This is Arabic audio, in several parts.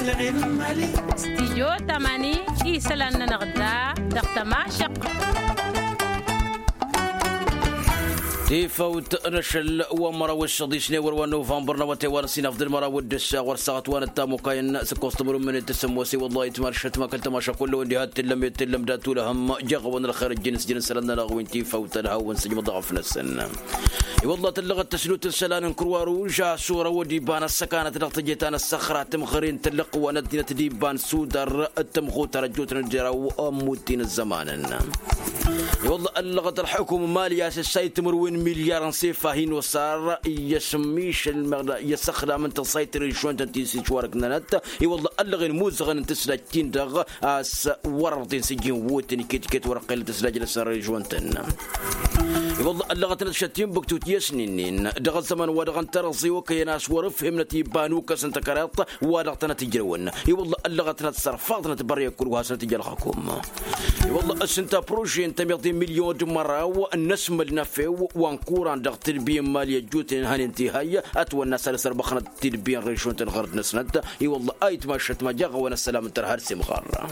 استيجو تماني إيسلان نغدا دقت ما شق تفوت رشل ومرا والشديشني وروا نوفمبر نوتي ورسين افضل مرا ودش ورسات وانا تامو كاين سكوستمر من التسموسي والله تمرشت ما كنت ماشا كله ودي هات تلم داتو لهم جغوا الخير جنس لنا لغوين تفوت لها ونسجم ضعف نسن والله تلغى التسلوت السلان كروارو جا صوره ودي بان السكانه تلقيتان الصخرات تمخرين تلق وندنا تديبان سودر التمخوت رجوت نجراو اموتين الزمان والله اللغة الحكومة مالية السيد مروين مليار صيفة هين وصار يسميش يسخدم من تسيطر شلون تنتيسي شوارك نت والله اللغة الموزغن تسلكين دغ اس ورطين سجين ووتني كيت ورقيل تسلج لسر جوانتن والله اللغة تنشتين بكتوت يسنين دغ الزمن ودغن ترصي وكيناس ورفهم نتيبانوك سنتكرات ودغتنا تجرون والله اللغة تنتصرفات نتبري كلها سنتجر الحكومة والله السنتا بروجين 100 مليون مرة والنسم النفي وانكور عند تربية مالية جوتين هان انتهاية أتوى الناس على سربخنا تربية ريشون تنغرد نسند والله أيت ماشت ما جاغ وانا السلام ترهرسي مغارة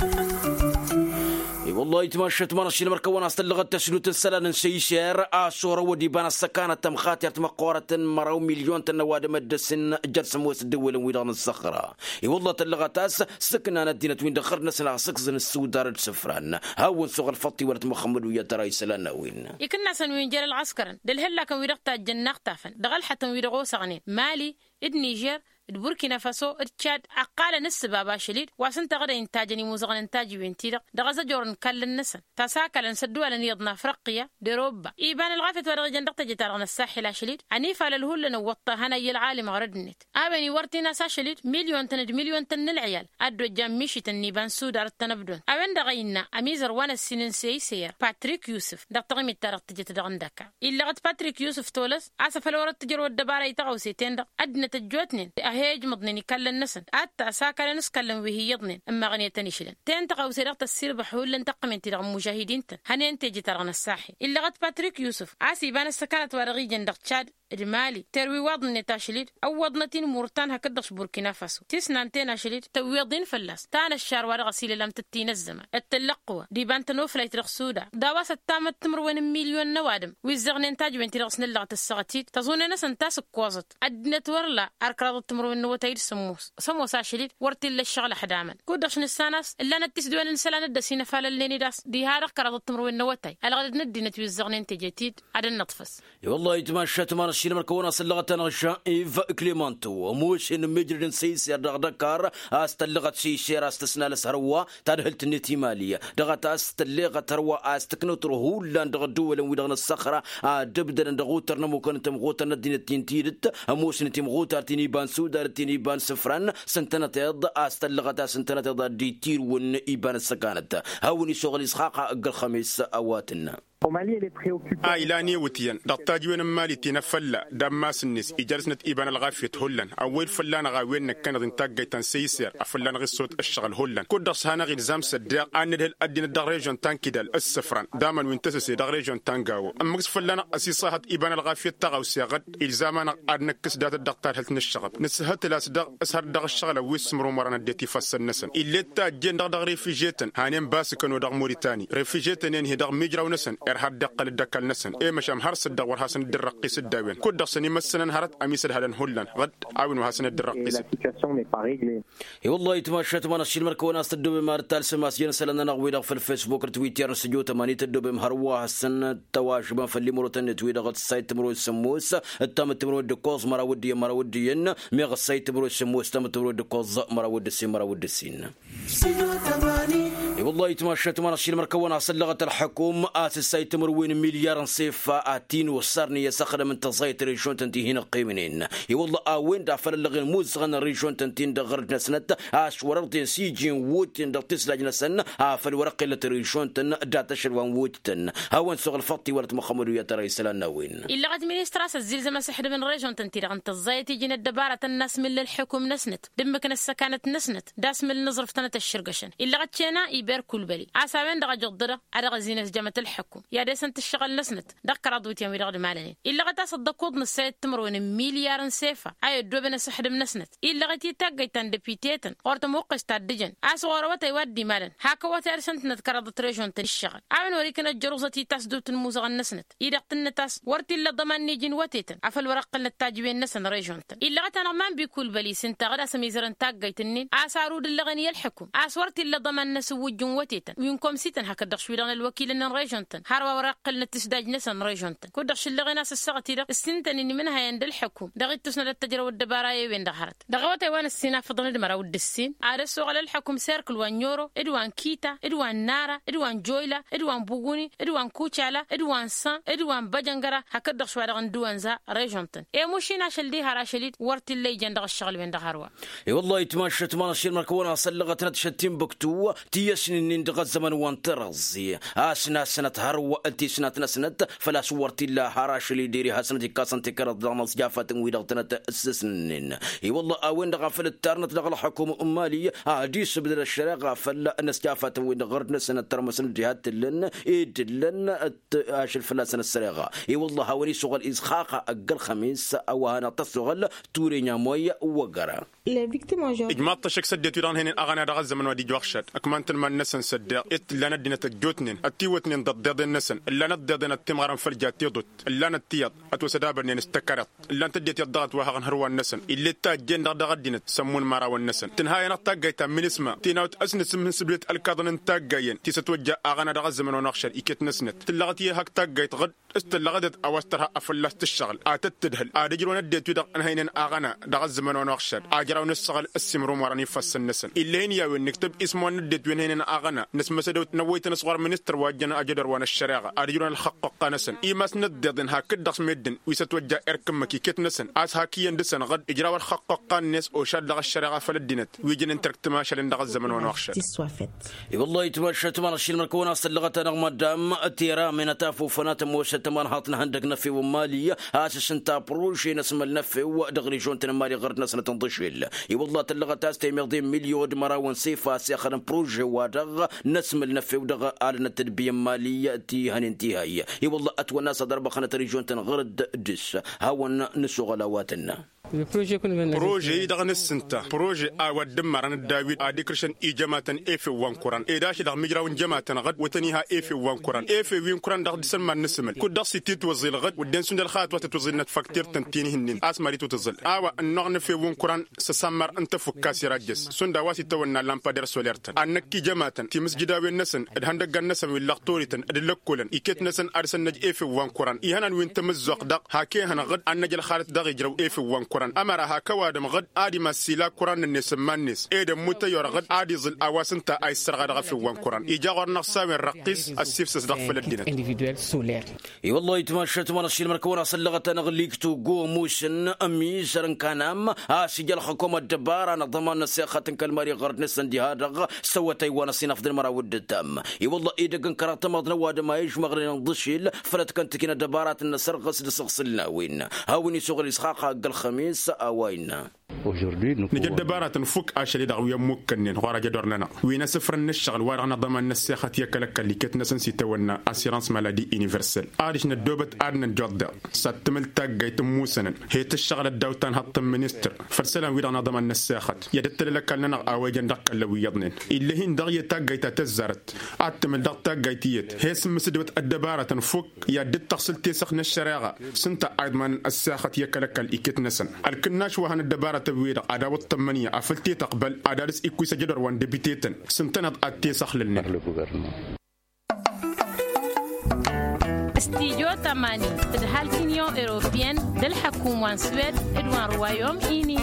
والله يتمشت مرشين مركوانا استلغت تسلوت السلان سيشير صورة وديبان السكانة تمخات يرتمقورة مرة مليون تنواد مدسن جرس موس الدول ويدان الصخرة والله تلغتاس سكنا ندينة وين دخرنا سنة سكزن السودار السفران هاون صغر فطي ورت محمد ويا تراي سلان وين يكنا سنوين جر العسكرن دلهلا كان ويرقتا الجنة اختافن دغل حتى ويرغو سغنين مالي النيجر البوركينا فاسو التشاد أقال نص بابا شليد واسنت غدا إنتاجني موزغن إنتاجي وينتيرق دغزا جورن كل النسن تساكل نسدوا لن يضنا فرقية دروبا إيبان الغافت ورغجن دقت جتارغن الساحلة شليد عنيفة للهول نوطا هنا العالم غرد النت أبني ورتينا ساشليد مليون تن العيال أدو جاميشي تنيبان سودار التنبدون أبن دغينا أميزر وانا السنين سير باتريك يوسف دقتغي متارق تجت دغن دكا إلا غد باتريك يوسف تولس أسف الورد تجر والدبارة يتغو سيتين دق أدنى تجوتنين هيج مضنيني كل النسن أتا ساكل نسكلم وهي يضنين أما غنية تنشلن تنتقى وسيرقت السير بحول لن تقمن تلغم مجاهدين هنين تجي ترغن الساحي إلا غد باتريك يوسف عاسي بان السكانة ورغي جندق تشاد المالي تروي وضن تاشليد أو وضنتين مورتان هكدش بوركينا فاسو تسنانتين شليد تويضين فلاس تانا الشار ورغسيل لم تتين الزمن التلقوة دي بانت نوفلا يترغسودا داواسة تامت تمروين مليون نوادم ويزغن انتاج بنت رغسن اللغة السغتيد تظن ناس تاسك كوازت أدنت ورلا أركراض تمروين نوتايد سموس شليد ورتي للشغل حداما كودش نساناس إلا نتسدوان نسلان الدسين فالا الليني داس دي هارق كراض تمروين نوتاي الغد ندي نتويزغن انت جتيد عدن نطفس والله يتمشى تمارس الشيل مركونا سلغت نغشا إيف كليمانتو موش إن مجرد سيس دغدكار استلغت شي شير استثناء لسروا تدهلت النتي مالية دغت استلغت روا استكنوتر هولان دغدو ولن ودغن الصخرة دبدن دغوتر نمو كنت مغوتر ندين تينتيرت موش نتي مغوتر تيني بان سودار تيني بان سفران سنتنا تيض استلغت سنتنا تيض دي تير ون إيبان السكانت هوني شغل إسحاق أقل خميس أواتنا إلاني وتيان دقتاج وين مالي تنفلا دم سنس إجلسنا إبان الغافية هولن أول فلان غاوين كان إنتاج تنسيسير أفلان غير صوت الشغل هولن كودس هنا غير زام صدق أن ده الأدين الدرجون تانكيدال السفران دائما وينتسس درجون تانجاو أما فلان أسيصات إبان الغافية تغاو سيغد إلزامنا أدنكس دات الدكتور هل تنشغل نسهت لا صدق أسهر دغ الشغل ويسمرو مرنا ديتي فصل نسن إلا تاجين دغ ريفيجيتن هانيم باسكن ودغ موريتاني ريفيجيتن ينهي دغ ميجرا ونسن هاد دقل الدكال نسن إيه مشام هرس الدور هاسن الدرقيس الداوين كود دقسني مثلا هرت أميسد هذا هولن غد عاون وهاسن الدرقيس والله يتمشى تمانا الشيل مركونا استدوب مارتال سماسين سلنا نغويدا في الفيسبوك تويتر سجو تماني تدوب مهروا هسن تواجبا فاللي مروتن تويدا غد السايت تمرو السموس التام تمرو الدكوز مراوديين ميغ السايت تمرو السموس تام تمرو الدكوز مراودسين والله يتمشى تمانا الشيل مركونا سلغة الحكوم السايت تمروين مليار صيفة أتين وصرني يسخر من تصيت ريشون تنتي هنا قيمنين والله وين دافر اللغين موزغن ريشون تنتين دغرد نسنت ورقتين سيجين ووتين دغتسلاج نسن فالورق اللي ريشون تن داتشر وان ووتن هاون سوغ الفطي ورت محمد ويا ترى يسلان وين إلا غد مينستراس الزلزال مسحد من ريشون تنتي دغن تزايت يجين الدبارة الناس من الحكم نسنت دمك السكانة نسنت داس من النظرف تنت الشرقشن إلا غد شينا بير كل بلي عسابين دغ جدرة أدغ زينة جامعة الحكم يا دي سنت الشغل نسنت دكر عضويتي يوم يرغد مالين إلا غتا صدقود نسيت تمرون مليار سيفا أي دوبنا سحد منسنت إلا غتي تاقي تندبيتيتن قرط موقش تادجن أسوار وتا يودي مالن هاكا وتا أرسنت نتكرد تريجون الشغل عمن وريكنا الجروزتي تسدوت الموزغ النسنت إذا قتنتاس ورتي إلا ضمان نيجين وتيتن عفل ورق التاجبين نسن ريجونتن إلا غتا نغمان بيكول بلي سنتا غدا سميزرن تاقي تنين أسارود اللي غني الحكم أسورتي إلا ضمان نسوج جنوتيتن وينكم سيتن هكا دخشويران الوكيل إن ريجونتن هاروا ورق التسداج نسن ريجونتن كودخش اللي غنا السغتي دغ السنتن إني منها يند الحكم دغيت تسند التجربة والدباراي وين دهرت دغوتي وان السينا فضل المرا ودسين عرسوا على الحكم سيركل وان يورو إدوان كيتا إدوان نارا إدوان جويلا إدوان بوغوني إدوان كوتشالا إدوان سان إدوان بجنجرا هكا دخشوا دغن دوان زا ريجونتن موشينا شلدي هراشليد ورتي اللي جندغ الشغل وين دهروا اي والله يتماشى تمانا شير مركونا صلغت نتشتين بكتو تيسن ندغ الزمن وان ترزي اسنا سنه هروا انت سنه سنت فلا صورتي لا هراشلي ديري حسنتي كاسنت كرد ضمص جافت ويدغتنت اسسنن اي والله اوين دغفل الترنت دغ الحكومه اماليه اديس بدل الشرع غفل الناس جافت وين غرد سنه ترمسن جهات لن يدلن اش الفلاسن السريغه اي والله هوري شغل اسخاق اقل خميس او انا تصغل تورينيا مويه وقرا اجماع تشك سدت يران هنا اغاني دغ الزمن ودي جوخشت اكمانت من نسن سد ات لنا دينا تجوتنين اتيوتنين ضد النسن الا نددنا التمغرن فرجات يضت الا نتيض اتوسدابن استكرت الا تديت يضغط وهغن هروا النسن اللي تاجين دغ دينت سمون مارا والنسن تنهاي نطاقيت من اسمه تيناوت اسنس من سبلت الكاظن انتاجين تيستوجا اغاني دغ الزمن ونخشت اكيت نسنت تلغتي هك تاجيت غد استلغدت اوسترها افلست الشغل اتتدهل ادجرون اديت يدغ انهين اغانا دغ الزمن ونخشت اجراو نسغل السمرو مراني فس النسن اللين يا وين نكتب اسمه نديت وين هنا اغانا نس مسدوت نويت نصغر منستر واجنا اجدر وانا الشريعه ادجرون الحق قنسن ايماس نددن هك دخ مدن ويستوجا اركمكي كيت نسن اس هاكي ندسن غد اجراو الحق قنس او شاد دغ الشريعه فلدينت ويجن انترك تماشى لندغ الزمن ونخشت اي والله يتمشى تمر الشيل مركونه صلغت نغم دام التيرا من تافو فنات موش تمر هاتنا هندق نفي وماليه اساس انت بروجي نسم النفي ودغري جونتن مالي غردنا سنه تنضشيل اي والله تلغت استي مليون مراون سيفا سيخن بروجي ودغ نسم النفي ودغ آلنا التدبية مالية تي هننتهاية اي والله اتوى الناس ضرب خانة ريجونتن غرد دس هاون نسو غلاواتنا بروجي دغ نسنتا بروجي اود دمرن الداويد اديكرشن اجماتن اف وان قران اداش دغ مجراون جماتن غد وتنيها اف وان قران اف وين قران دغ دسن نسمل كود دغ سيتي توزيل غد ودن سندل خات وتتوزيل نت فاكتور تنتيني هنين اسمري توزيل النغن في وان قران سسمر انت فكاسي راجس سندا واسي تونا لامبادر سوليرتن انكي جماتن تي مسجداوي نسن هندغ نسن ولاختوريتن ادلكولن ايكت نسن ارسن نج اف وان قران يهنن وين تمزق دغ هاكي هن غد انجل خالت دغ يجرو اف وان أمرها كوادم غد آدي مسيلا قرآن الناس مانيس إيدم متيار غد آدي ظل أواسنتا أي سرغد غفي وان قرآن إيجاغر نقصاوي الرقيس السيفسس دغفل الدين اي والله يتمشى تمر الشيل مركونه صلغت نغليكتو قو موشن أمي سرن كانام سجل حكومة دبار أنا ضمان سياختن كالماري غرد نسن دي هذا سوى تايوان سينا في المرا ود التام اي والله إيدا كان كرات مضنا وادما يجمغرين نضشيل فلت كانت كنا دبارات النسر غسل سغسلنا وين هاوني شغل إسخاق قال خميس أوينا نجد دبارات نفك اشري دغويا ممكن غورا جدورنا وين سفر الشغل ورنا ضمن الساخه يكلك اللي كتنا سنسيتونا اسيرانس مالادي يونيفرسال اديش ندوبت ادنا جود ستمل تاغيت موسن هي الشغل الدوتان حط مينستر فرسلان ويرنا ضمن الساخه يدت لك لنا اوجن دق اللي يضنن اللي هين دغيه تاغيت تزرت اتمل دق تاغيتيت هي سمسدوت الدبارات نفك يدت تغسل تسخن الشريعه سنت ادمن الساخه يكلك اللي كتنا سن الكناش وهن الدبارات تبوير عداوة الثمانية أفلتي تقبل عدالس إكوي سجدر وان ديبيتيتن سنتنات أتي سخللنا استيجو تماني تدهالتينيو إيروبيان دالحكوم وان سويد إدوان روايوم إيني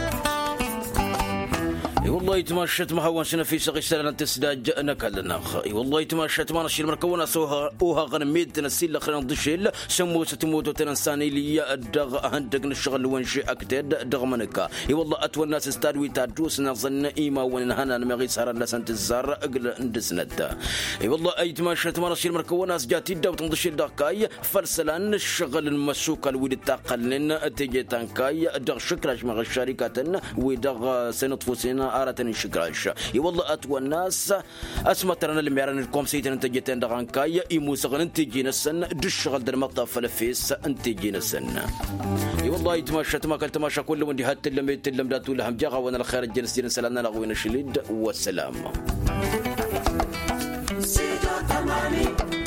والله يتمشت مهون سنة في سقي سنة تسداج نكلنا اي والله يتمشت ما نشيل مركونا سوها اوها غنميد تنسيل خلينا نضشيل سمو ستموت وتنساني لي دغ هندق نشغل ونشي اكتد دغ منكا اي والله اتوى الناس استادوي تادوس نظن ايما ونهنا نمغي سهر لسنت الزار اقل ندسند اي والله يتمشت ما نشيل مركونا سجاتي دا وتنضشيل داكاي فرسلان الشغل المسوق الويد التاقلن تيجي تانكاي دغ شكراش مع الشركات ودغ سنطفوسينا عارة شكراش والله أتوى الناس أسمى ترى اللي ميران الكم سيتن أنت جيتين دغان كايا يموسغن أنت جينا السنة دش غل در مطاف فلفيس أنت جينا السنة والله يتمشى تماكل تماشى كل من هات اللي يتلم داتو لهم جاغا وانا الخير الجنسين سلامنا لغوين الشليد والسلام.